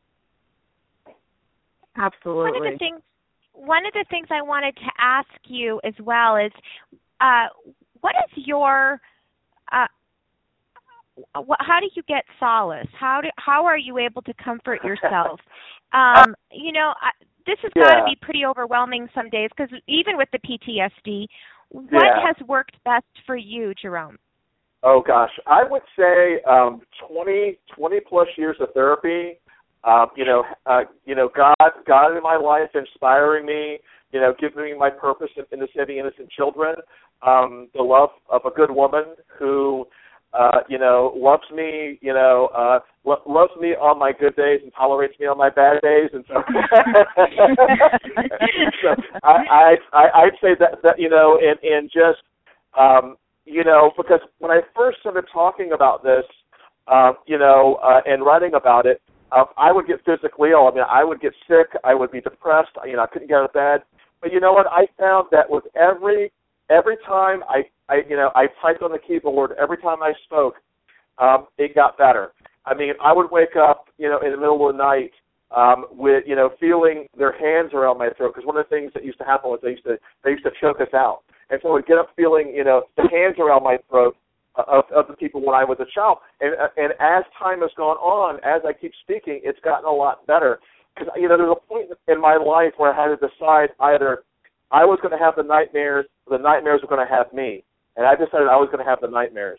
Absolutely. One of the things, one of the things I wanted to ask you as well is, uh, what is your, uh, wh- how do you get solace? How do, how are you able to comfort yourself? um, you know, I, this has got to Yeah. be pretty overwhelming some days, because even with the P T S D, what Yeah. has worked best for you, Jerome? Oh, gosh. I would say um, twenty, twenty plus years of therapy. Um, you know, uh, you know, God, God in my life, inspiring me. You know, giving me my purpose in, in the saving innocent children. Um, the love of a good woman who, uh, you know, loves me. You know, uh, lo- loves me on my good days and tolerates me on my bad days. And so, so I, I, I, I'd say that, that you know, and and just, um, you know, because when I first started talking about this, uh, you know, uh, and writing about it. Uh, I would get physically ill. I mean, I would get sick. I would be depressed. You know, I couldn't get out of bed. But you know what? I found that with every every time I, I you know, I typed on the keyboard, every time I spoke, um, it got better. I mean, I would wake up, you know, in the middle of the night um, with, you know, feeling their hands around my throat, because one of the things that used to happen was they used to they used to choke us out, and so I would get up feeling, you know, the hands around my throat. Of, of the people when I was a child. And and as time has gone on, as I keep speaking, it's gotten a lot better. Because, you know, there's a point in my life where I had to decide either I was going to have the nightmares or the nightmares were going to have me. And I decided I was going to have the nightmares.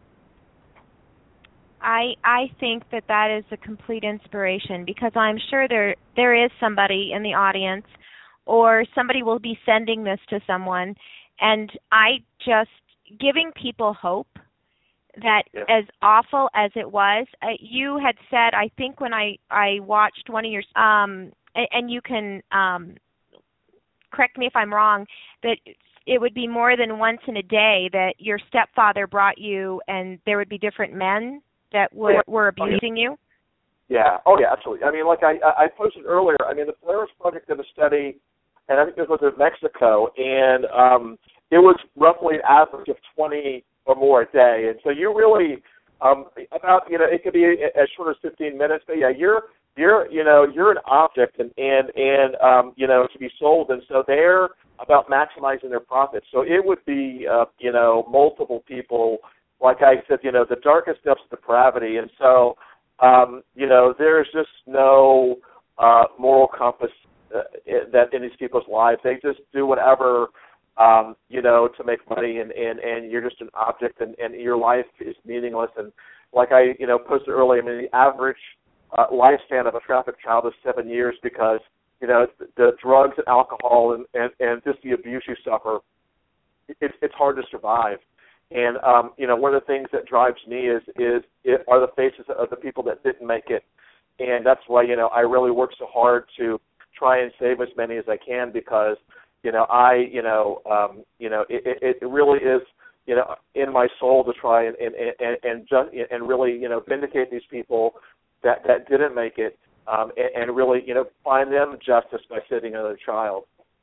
I I think that that is a complete inspiration, because I'm sure there there is somebody in the audience, or somebody will be sending this to someone, and I just giving people hope that Yeah. as awful as it was, uh, you had said, I think when I, I watched one of your, um, and, and you can um, correct me if I'm wrong, that it would be more than once in a day that your stepfather brought you, and there would be different men that were, were abusing you. Yeah. Oh, yeah, absolutely. I mean, like I, I posted earlier, I mean, the Polaris Project did a study, and I think this was in Mexico, and um, it was roughly an average of twenty or more a day. And so you really, um, about, you know, it could be as short as fifteen minutes, but yeah, you're you're, you know, you're an object and, and, and um, you know, to be sold. And so they're about maximizing their profits. So it would be, uh, you know, multiple people, like I said, you know, the darkest depths of depravity. And so, um, you know, there's just no uh, moral compass uh, that in these people's lives. They just do whatever, um, you know, to make money, and, and, and you're just an object, and, and your life is meaningless. And like I, you know, posted earlier, I mean, the average uh, lifespan of a trafficked child is seven years because, you know, the, the drugs and alcohol and, and, and just the abuse you suffer, it, it's hard to survive. And, um, you know, one of the things that drives me is, is it are the faces of the people that didn't make it. And that's why, you know, I really work so hard to try and save as many as I can because, you know, I, you know, um, you know, it, it, it really is, you know, in my soul to try and, and, and, and, just, and really, you know, vindicate these people that, that didn't make it. Um, and, and really, you know, find them justice by saving another child.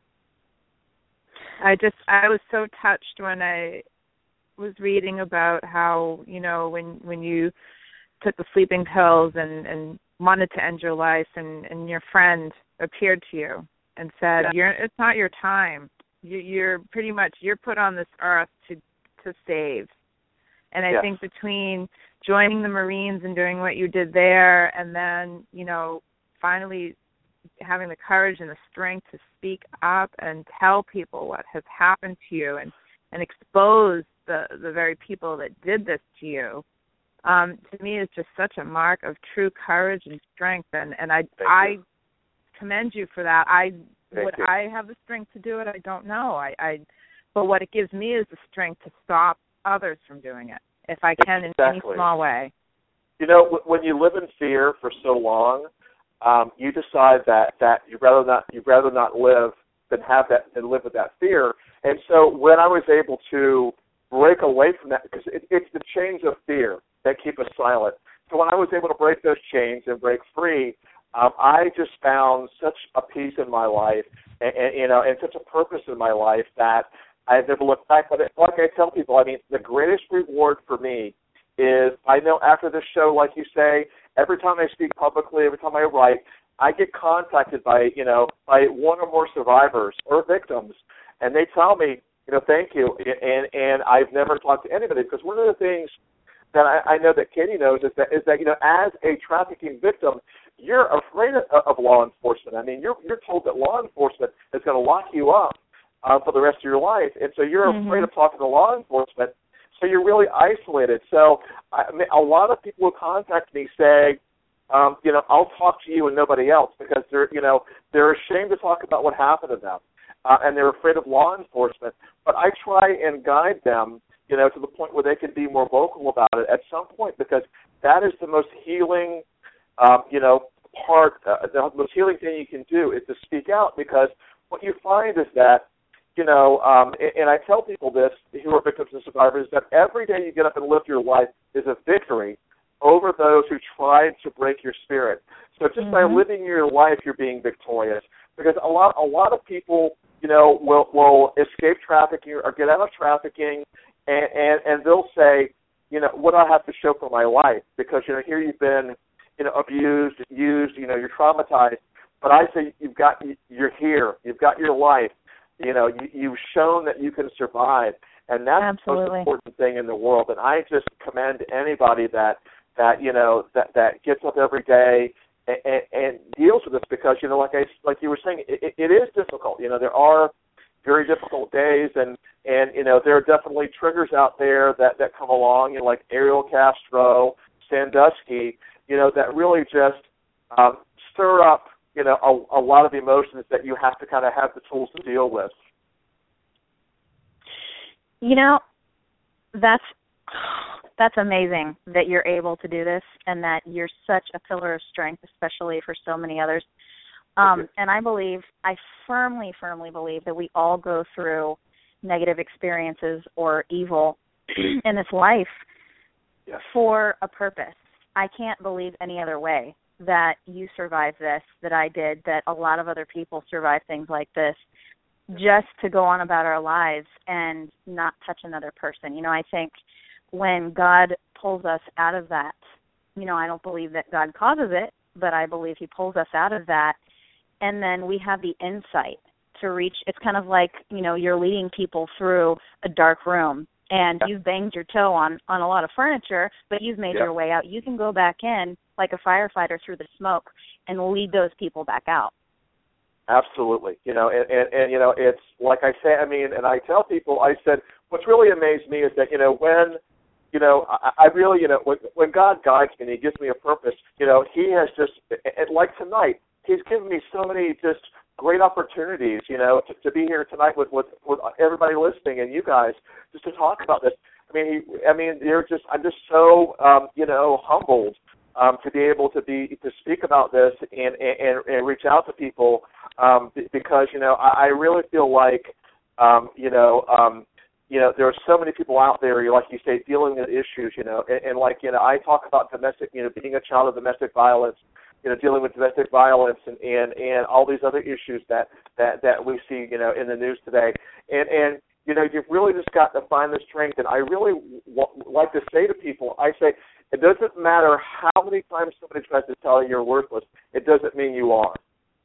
I just, I was so touched when I was reading about how, you know, when when you took the sleeping pills and, and wanted to end your life, and, and your friend appeared to you and said, Yeah. "You're, it's not your time. You, you're pretty much, you're put on this earth to to save." And I Yes. think between joining the Marines and doing what you did there, and then, you know, finally having the courage and the strength to speak up and tell people what has happened to you, and, and expose the, the very people that did this to you, um, to me is just such a mark of true courage and strength. And, and I, Thank I you. commend you for that. I Thank would you. I have the strength to do it? I don't know. I, I but what it gives me is the strength to stop others from doing it, if I can, in any Exactly. small way. You know, w- when you live in fear for so long, um, you decide that, that you'd rather not you'd rather not live than have that and live with that fear. And so when I was able to break away from that, because it, it's the chains of fear that keep us silent. So when I was able to break those chains and break free, um, I just found such a peace in my life, and, and you know, and such a purpose in my life that I've never looked back. But it, like I tell people, I mean, the greatest reward for me is, I know after this show, like you say, every time I speak publicly, every time I write, I get contacted by, you know, by one or more survivors or victims, and they tell me, you know, thank you, and and I've never talked to anybody, because one of the things that I, I know that Katie knows is that is that you know, as a trafficking victim, you're afraid of, of law enforcement. I mean, you're you're told that law enforcement is going to lock you up uh, for the rest of your life, and so you're Mm-hmm. afraid of talking to law enforcement. So you're really isolated. So I mean, a lot of people will contact me say, um, you know, I'll talk to you and nobody else, because they're, you know, they're ashamed to talk about what happened to them, uh, and they're afraid of law enforcement. But I try and guide them, you know, to the point where they can be more vocal about it at some point, because that is the most healing, um, you know, part. Uh, the most healing thing you can do is to speak out, because what you find is that, you know, um, and, and I tell people this who are victims and survivors, that every day you get up and live your life is a victory over those who tried to break your spirit. So just by Mhm. living your life, you're being victorious. Because a lot, a lot of people, you know, will will escape trafficking or get out of trafficking, and, and, and they'll say, you know, what do I have to show for my life? Because, you know, here you've been, you know, abused, used, you know, you're traumatized. But I say you've got, you're here, you've got your life. You know, you, you've shown that you can survive, and that's Absolutely. the most important thing in the world. And I just commend anybody that, that you know, that, that gets up every day and, and, and deals with this, because, you know, like I, like you were saying, it, it is difficult. You know, there are very difficult days, and, and you know, there are definitely triggers out there that, that come along, you know, like Ariel Castro, Sandusky, you know, that really just um, stir up, you know, a, a lot of emotions that you have to kind of have the tools to deal with. You know, that's that's amazing that you're able to do this, and that you're such a pillar of strength, especially for so many others. Um, and I believe, I firmly, firmly believe that we all go through negative experiences or evil in this life Yes. for a purpose. I can't believe any other way that you survived this, that I did, that a lot of other people survive things like this, just to go on about our lives and not touch another person. You know, I think when God pulls us out of that, you know, I don't believe that God causes it, but I believe he pulls us out of that. And then we have the insight to reach. It's kind of like, you know, you're leading people through a dark room, and Yeah. you've banged your toe on, on a lot of furniture, but you've made Yeah. your way out. You can go back in like a firefighter through the smoke and lead those people back out. Absolutely. You know, and, and, and, you know, it's like I say, I mean, and I tell people, I said, what's really amazed me is that, you know, when, you know, I, I really, you know, when, when God guides me and he gives me a purpose, you know, he has just, and like tonight, he's given me so many just great opportunities, you know, to, to be here tonight with, with, with everybody listening and you guys just to talk about this. I mean, he, I mean, you're just, I'm just so, um, you know, humbled um, to be able to be, to speak about this and, and, and reach out to people um, because, you know, I, I really feel like, um, you know, um, you know, there are so many people out there, like you say, dealing with issues, you know, and, and like, you know, I talk about domestic, you know, being a child of domestic violence, you know, dealing with domestic violence and, and, and all these other issues that, that, that we see, you know, in the news today. And, and, you know, you've really just got to find the strength. And I really w- like to say to people, I say, it doesn't matter how many times somebody tries to tell you you're worthless. It doesn't mean you are.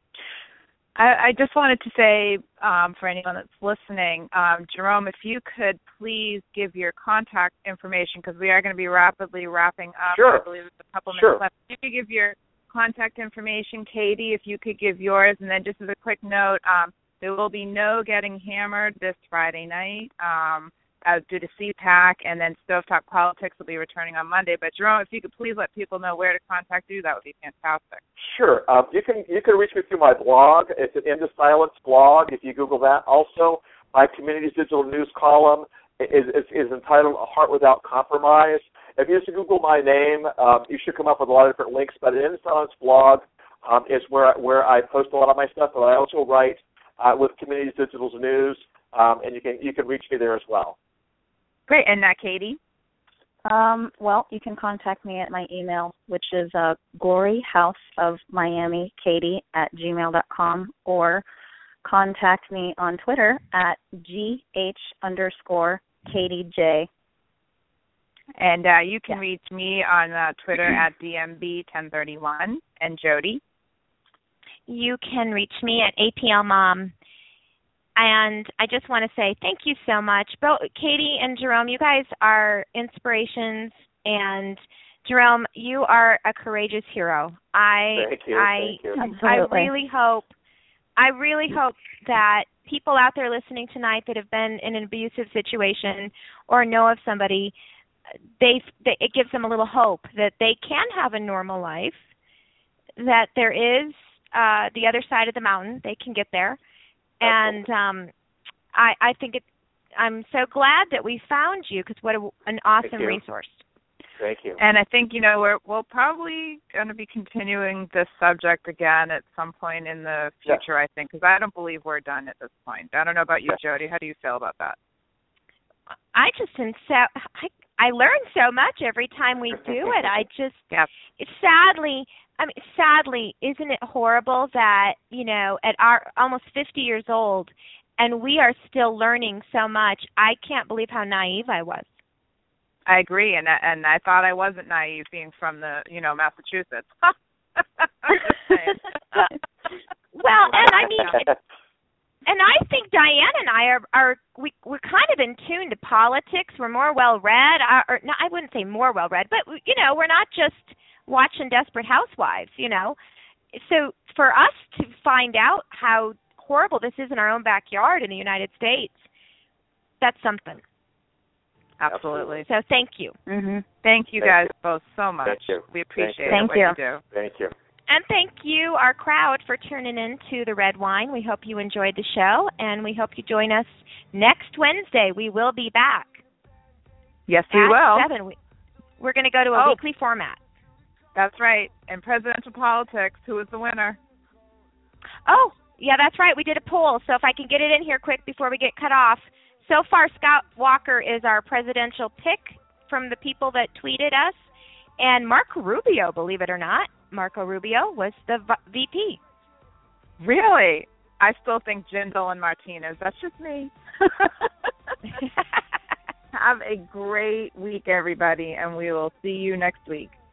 I, I just wanted to say, um, for anyone that's listening, um, Jerome, if you could please give your contact information, because we are going to be rapidly wrapping up. Sure. I believe there's a couple Sure. minutes left. If you could give your contact information, Katie, if you could give yours, and then just as a quick note, um, there will be no Getting Hammered this Friday night um, as due to C PAC, and then Stove Talk Politics will be returning on Monday. But Jerome, if you could please let people know where to contact you, that would be fantastic. Sure. Um, you can you can reach me through my blog. It's an Into Silence blog. If you Google that, also my Community's digital news column is is, is entitled "A Heart Without Compromise." If you just Google my name, um, you should come up with a lot of different links. But an Into Silence blog um, is where where I post a lot of my stuff. But I also write uh, with Community's digital news, um, and you can you can reach me there as well. Great. And uh, Katie? Um, well, you can contact me at my email, which is uh, gloryhouseofmiamikatie at gmail dot com, or contact me on Twitter at gh underscore Katie J. And uh, you can Yeah. reach me on uh, Twitter at D M B ten thirty-one. And Jody? You can reach me at A P L Mom. And I just want to say thank you so much. Both Katie and Jerome, you guys are inspirations. And Jerome, you are a courageous hero. I Thank you. I Thank you. I Absolutely. really hope I really hope that people out there listening tonight that have been in an abusive situation or know of somebody, they, they it gives them a little hope that they can have a normal life, that there is uh, the other side of the mountain. They can get there. And um, I, I think it. I'm so glad that we found you, because what a, an awesome you. resource. Thank you. And I think, you know, we're we'll probably going to be continuing this subject again at some point in the future, Yeah. I think, because I don't believe we're done at this point. I don't know about you, Yeah. Jody. How do you feel about that? I just am so I, I learn so much every time we do it. I just Yes. it's sadly I mean sadly, isn't it horrible that, you know, at our almost fifty years old and we are still learning so much. I can't believe how naive I was. I agree, and I, and I thought I wasn't naive being from the, you know, Massachusetts. Well, and I mean and I think Diane and I are, are we, we're kind of in tune to politics. We're more well-read. Or, or no, I wouldn't say more well-read, but, you know, we're not just watching Desperate Housewives, you know. So for us to find out how horrible this is in our own backyard in the United States, that's something. Absolutely. So thank you. Mm-hmm. Thank you Thank guys you. both so much. Thank you. We appreciate Thank what you. you do. Thank you. And thank you, our crowd, for tuning in to The Red Wine. We hope you enjoyed the show, and we hope you join us next Wednesday. We will be back. Yes, we at will. seven. We, we're going to go to a Oh. weekly format. That's right. In presidential politics, who is the winner? Oh, yeah, that's right. We did a poll, so if I can get it in here quick before we get cut off. So far, Scott Walker is our presidential pick from the people that tweeted us, and Marco Rubio, believe it or not, Marco Rubio was the V P. Really? I still think Jindal and Martinez. That's just me. Have a great week, everybody, and we will see you next week.